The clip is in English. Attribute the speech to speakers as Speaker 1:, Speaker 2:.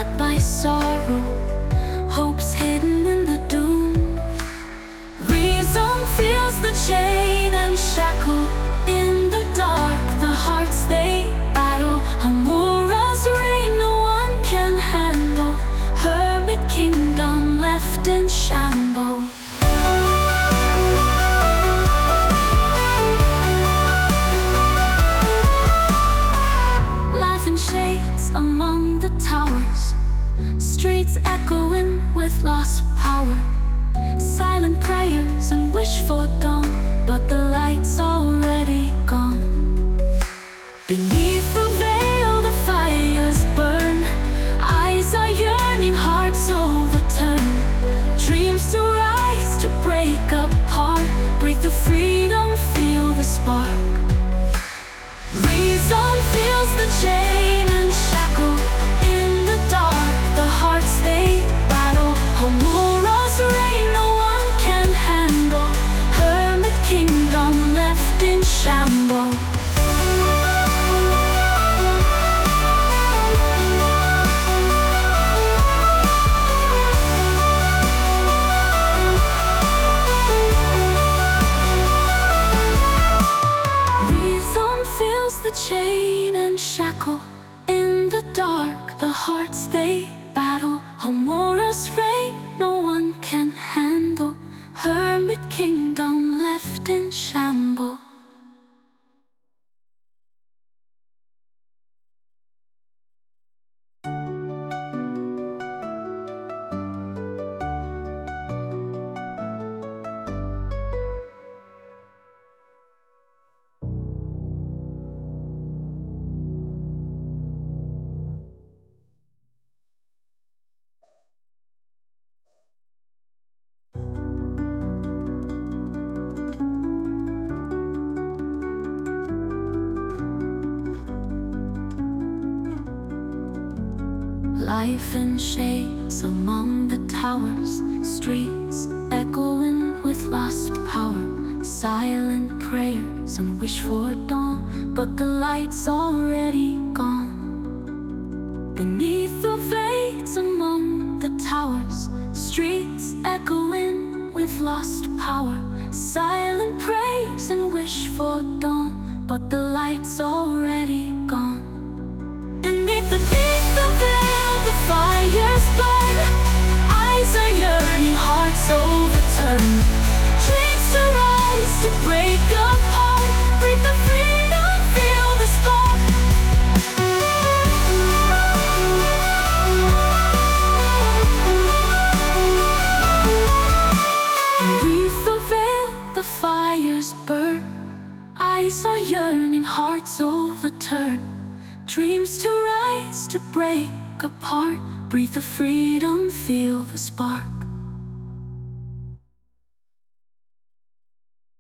Speaker 1: scarred by sorrow, hopes hidden in the doom. Reason feels the chain and shackle. In the dark, the hearts they battle. Amura's reign no one can handle. Hermit kingdom left in shambles. Laughing shades among the towers, streets echoing with lost power. Silent prayers and wish for dawn, but the light's already gone. Beneath the veil the fires burn. Eyes are yearning, hearts overturn. Dreams to rise, to break apart. Breathe the freedom, feel the spark. Reason feels the chain and shackle. In the dark, the hearts they battle. Homura's reign no one can handle. Hermit kingdom left in shambles. The chain and shackle. In the dark, the hearts they battle. Homura's reign no one can handle. Hermit kingdom left in shambles. Life in shades among the towers, streets echoing with lost power. Silent prayers and wish for dawn, but the light's already gone. Beneath the veils among the towers, streets echoing with lost power. Silent prayers and wish for dawn, but the light's already gone. Beneath the veil the fires burn. Eyes are yearning, hearts overturn. Dreams to rise, to break apart. Breathe the freedom, feel the spark. Beneath the veil the fires burn. Eyes are yearning, hearts overturn. Dreams to rise, to break apart. Breathe the freedom, feel the spark.